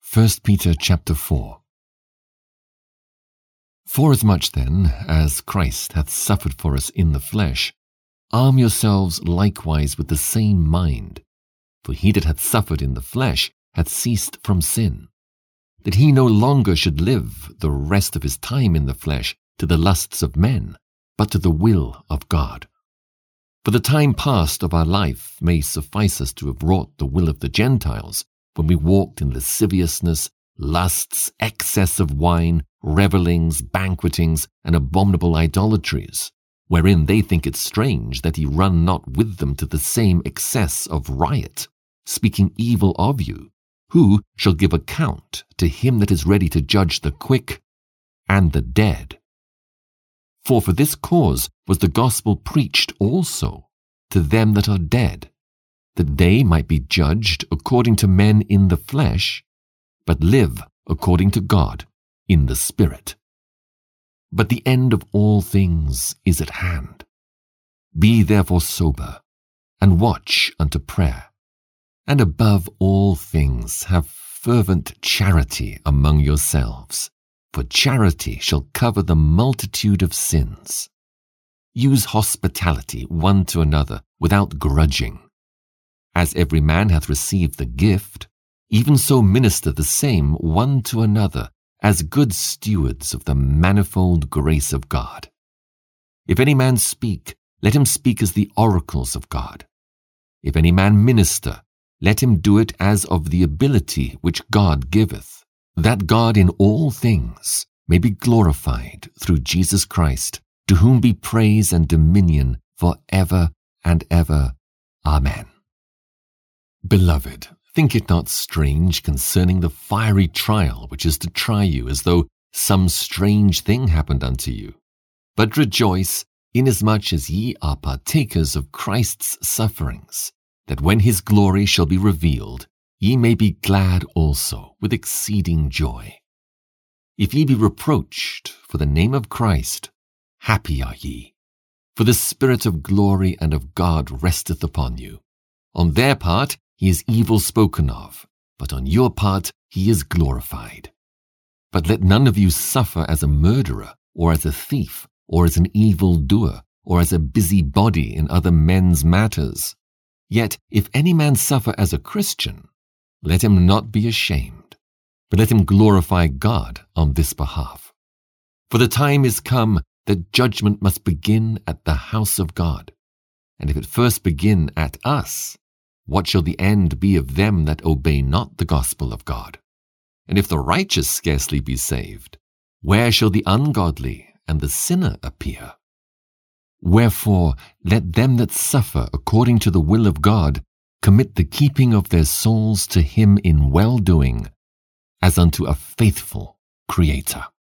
1 Peter chapter 4. Forasmuch then as Christ hath suffered for us in the flesh, arm yourselves likewise with the same mind. For he that hath suffered in the flesh hath ceased from sin, that he no longer should live the rest of his time in the flesh to the lusts of men, but to the will of God. For the time past of our life may suffice us to have wrought the will of the Gentiles, when we walked in lasciviousness, lusts, excess of wine, revellings, banquetings, and abominable idolatries, wherein they think it strange that ye run not with them to the same excess of riot, speaking evil of you, who shall give account to him that is ready to judge the quick and the dead. For this cause was the gospel preached also to them that are dead, that they might be judged according to men in the flesh, but live according to God in the Spirit. But the end of all things is at hand. Be therefore sober, and watch unto prayer. And above all things have fervent charity among yourselves, for charity shall cover the multitude of sins. Use hospitality one to another without grudging. As every man hath received the gift, even so minister the same one to another as good stewards of the manifold grace of God. If any man speak, let him speak as the oracles of God. If any man minister, let him do it as of the ability which God giveth, that God in all things may be glorified through Jesus Christ, to whom be praise and dominion for ever and ever. Amen. Beloved, think it not strange concerning the fiery trial which is to try you, as though some strange thing happened unto you. But rejoice, inasmuch as ye are partakers of Christ's sufferings, that when his glory shall be revealed, ye may be glad also with exceeding joy. If ye be reproached for the name of Christ, happy are ye, for the Spirit of glory and of God resteth upon you. On their part he is evil spoken of, but on your part he is glorified. But let none of you suffer as a murderer, or as a thief, or as an evildoer, or as a busybody in other men's matters. Yet if any man suffer as a Christian, let him not be ashamed, but let him glorify God on this behalf. For the time is come that judgment must begin at the house of God. And if it first begin at us, what shall the end be of them that obey not the gospel of God? And if the righteous scarcely be saved, where shall the ungodly and the sinner appear? Wherefore, let them that suffer according to the will of God commit the keeping of their souls to him in well-doing, as unto a faithful Creator.